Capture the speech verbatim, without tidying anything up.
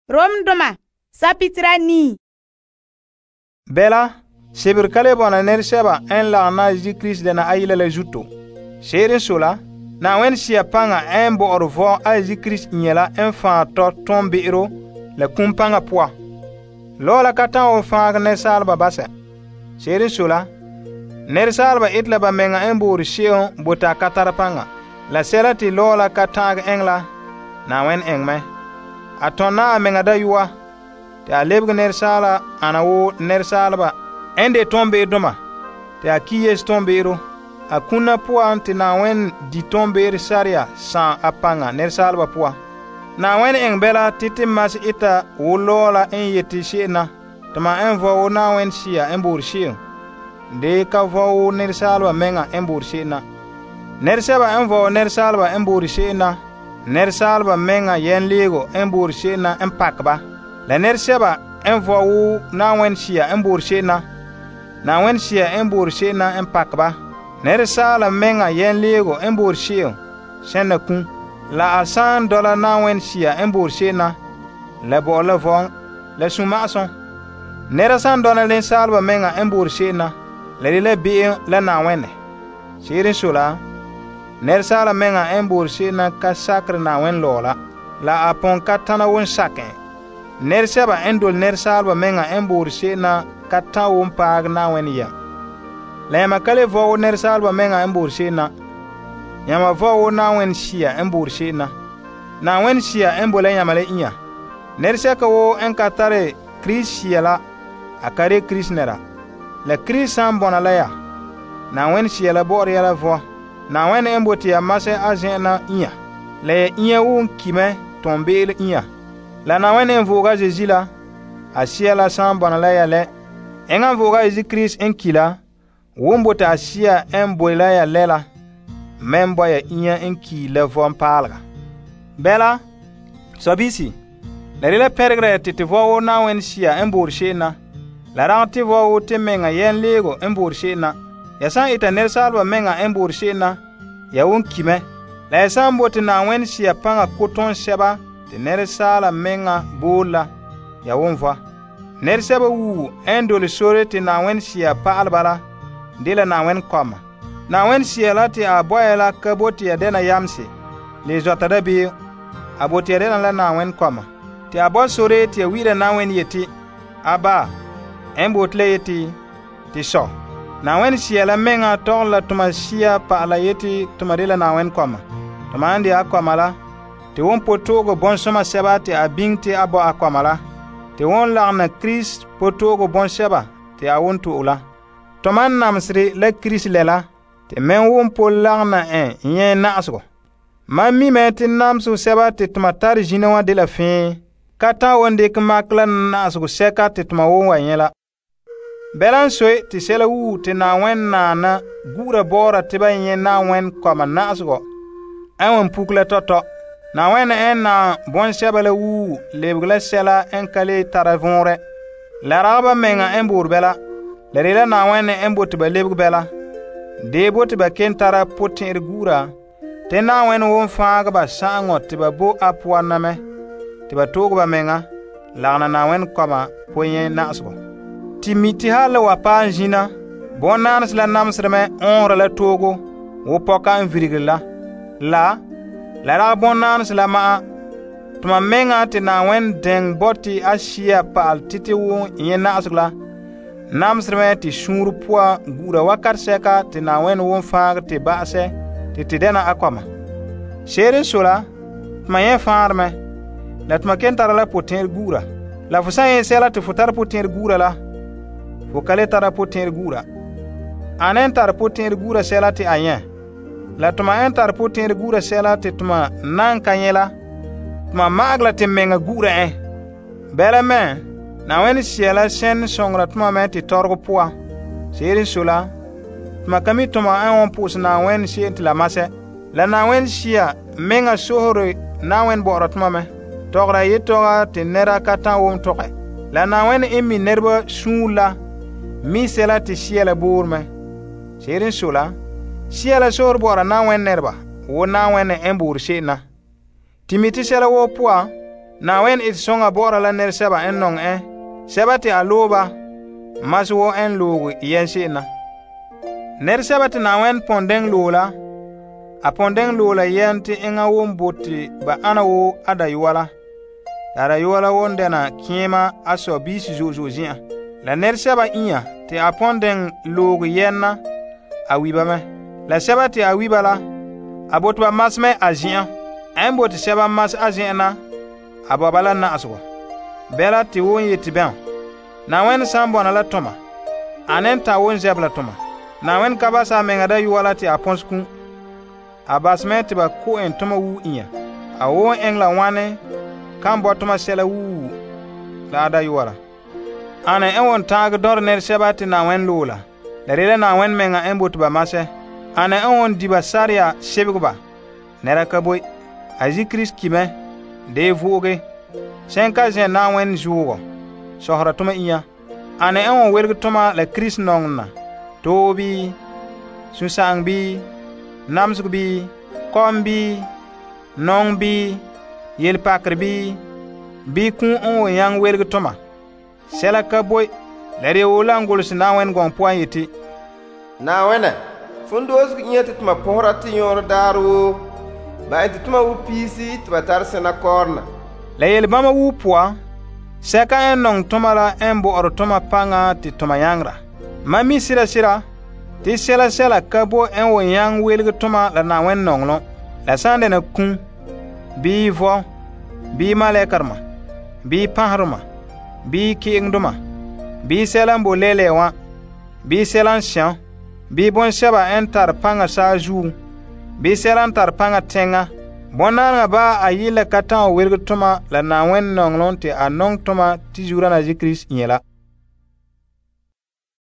Rom doma sapitra ni. Bela, sebir kale bona ner seba en la na Jésus Christ dena ayila la juto. Sere sola, na wen siya panga en bo orvo a Jésus Christ nyela en fa to tombe iro la kumpanga poa. Lola kata o fa ne salba basa. Sere sola, ner salba itla ba menga en bo rishion bota katara panga. La selati lola kata engla na wen engme. Atona menga da yuwa te a lebg ner sala ana wo ner salba ende tombe doma te a kiyes tombe iro a kuna puan te na wen di tombe ir saria san apanga ner salba pua na wen eng bela titi mas ita wo lola en yeti shena tama en vo wo na wen sia en bur shio de ka vo wo ner salba menga en bur shena ner seba en vo ner salba en bur shena ner salba menga yen lego en bur shena en pakba la ner seba en vo wu na wen sia en bur shena na wen sia en bur shena en pakba ner sala menga yen lego en bur shio shena kun la asan dola na wen sia en bur shena la bo la von la sumason ner san dola len salba menga en bur shena la le bi la na wen shirin sula ner sala menga en bur shena ka sakre na wen lola la apon katana won saken ner seba endol ner salba menga en bur shena kata won paag na wen ya lema kale vo ner salba menga en bur shena yama vo na wen shia en bur shena na wen shia en bola yama le inya ner seka wo en katare krisia la akare krisnera la krisan bonala ya na wen shia la bor ya la vo na wen en botia mase azena inya le inya won kime tombe le inya la na wen en voga Jésus la asia la san bonala ya le en voga Jésus Christ en kila wombo ta asia en boila ya lela membo ya inya en kila von palga bela sobisi la le pergre tete vo na wen sia en bur shena la ranti vo te menga yen lego en bur shena ya san ita ner salba menga en bur shena ya won kime la san bote na wen sia panga koton sheba te ner sala menga bola ya won va ner seba wu endol sore te na wen sia pa albala dela na wen koma na wen sia la te aboyela kaboti ya dena yamse le jotada bi aboti ya dena la na wen koma te abo sore te wira na wen yeti aba embotle yeti ti so na wen sia la menga ton la tuma sia pa la yeti tuma dela na wen koma tuma andi akoma la te won potogo bon soma seba te abing te abo akoma la te won la na Christ potogo bon seba te awon tu ula toman namsri la Christ lela te men won pol la na en yen nasgo mami meti namsu seba te tuma tar jinawa de la fin kata wonde kmakla nasgo seka te tuma won wanyela belan soy te sela wu te na wen na na gura bora te ba yen na wen koma nasgo awon pukla toto na wen en na bon sebala wu lebgla sela en kale taravonre la raba menga en burbela la rela na wen en bot ba lebg bela de bot ba ken tara potin gura te na wen won faaga ba sango te ba bo apwana me te ba togo ba menga la na na wen koma poyen nasgo timiti hala wa panjina bon nanas la namsreme onra la togo wo poka en virgla la la ra bon nanas la ma tuma menga te na wen deng boti asia pal titi wo yen nasgla namsreme ti shuru poa gura wakar seka te na wen won faag te baase te te dena akoma shere sola tuma yen faarme la tuma kentara la potin gura la fusa yen sela te futar potin gura la fukale tara potin gura anen tar potin gura sela te ayen la tuma entar potin gura sela te tuma nan kanyela tuma magla te menga gura en bela men na wen siela sen songra tuma men te torgo poa seri sola tuma kami tuma en on pus na wen siet la mase la na wen sia menga sohore na wen bora tuma me togra yitoga te nera katan wom toke la na wen imi nerba sula mi sela te siela burme seri sola siela sor bora na wen nerba wo na wen en bur shena timiti sela wo poa Na wen it songa bora la ner seba en nong eh. Seba ti aloba. Mas wo en logo yen shina. Ner seba ti na wen pondeng lola. A pondeng lola yen ti inga won boti ba ana wo ada yuwala. Dara yuwala won dena kima aso bisi zo zo zia. La ner seba inya ti a pondeng logo yenna a wiba me. La seba ti a wiba la. A bot ba mas me a zia. En bot seba mas a zia na. A babala na aswa. Bela ti won yeti ben. Na wen sambona la toma. Anen ta won zebla toma. Na wen kabasa mengada yuwala ti a ponskun. A bas me ti ba ko en toma wu inya. A won engla wane. Kan bo toma sela wu. La ada yuwala. Ana en won tag dor ner seba ti na wen lola. La rela na wen menga en bot ba mase. Ana en won diba saria shebiguba. Nera kaboy. Aji Christ kime. De vuge. Senka zen na wen jugo. Sohra toma iya. Ana en won wergu toma la Christ nongna. Tobi. Susang bi. Namsuk bi. Kombi. Nong bi. Yel pakr bi. Bi kun on yang wergu toma. Sela kaboy. Lere wola ngulus na wen gong puan yiti. Na wena. Fundoos nyeti tuma pohra ti yor daru. Ba enti tuma wu pisi tuma tar sena korna. La yel bama wu pua. Seka en nong toma la en bo oro toma panga ti toma yangra. Mami sira sira. Ti sela sela kabo en wo yang welge toma la na wen nong lo. La sande na kun. Bi vo. Bi malekarma. Bi pahruma. Bi kiingduma. Bi selan bo lele wa. Bi selan shan. Bi bon seba en tar panga sa ju. Bi selan tar panga tenga. Bonanga ba a yila katan welge toma la na wen nong lon ti a nong toma ti jura na Jikris nyela.